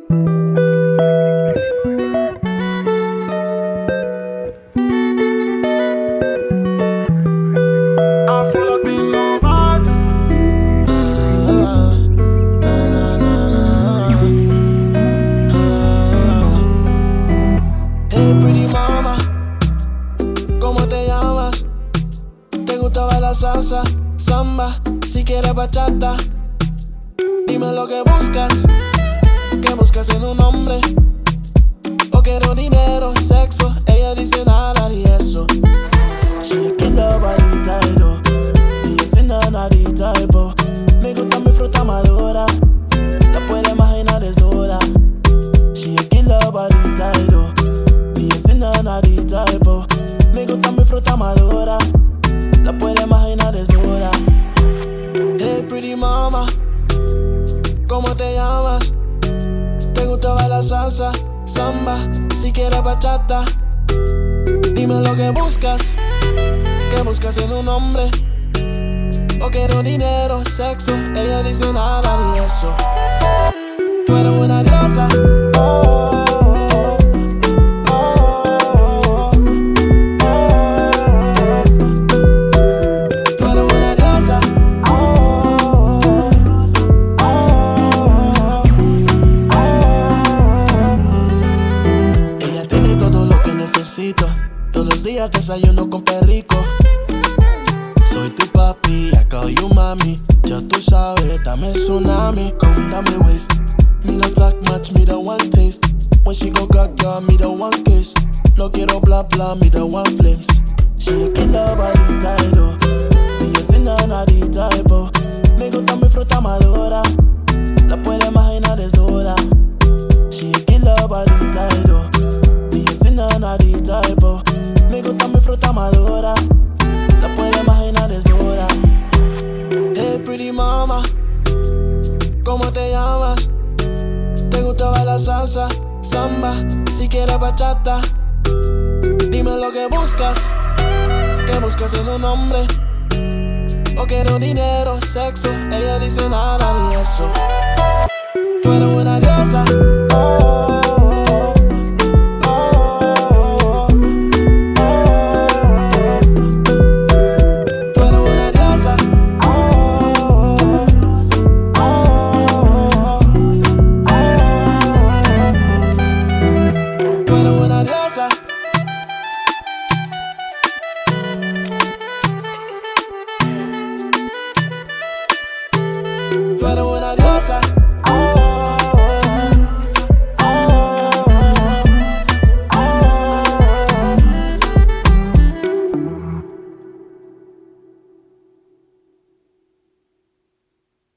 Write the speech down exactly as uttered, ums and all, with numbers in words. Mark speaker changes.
Speaker 1: Salsa, samba, si quieres bachata. Dime lo que buscas, que buscas en un hombre. O quiero dinero, sexo, ella dice nada ni eso. She a killer body title, y es nada ni typo. Me gusta mi fruta madura, la puede imaginar desnuda. She a killer body title, y es nada ni typo. Me gusta mi fruta madura, la puede imaginar desnuda. Hey pretty mama, ¿cómo te llamas? ¿Te gusta bailar salsa, samba, si quieres bachata? Dime lo que buscas, que buscas en un hombre. O quiero dinero, sexo, ella dice nada ni eso. Tú eres una diosa, oh. Todos los días desayuno con perrico. Soy tu papi, I call you mami. Ya tú sabes, dame tsunami. Come down my waist. Me no talk much, me the one taste. When she go gaga, me the one kiss. No quiero bla bla, me the one flames. She a killer body title, y es nada ni typo. Me gusta mi fruta madura, la puede imaginar desnuda. She a killer body title, y es nada ni typo. Me gusta mi fruta madura, la puede imaginar desnuda. Hey pretty mama, ¿cómo te llamas? ¿Te gusta bailar salsa, samba, si quieres bachata? Dime lo que buscas, que buscas en un hombre. O quiero dinero, sexo, ella dice nada ni eso.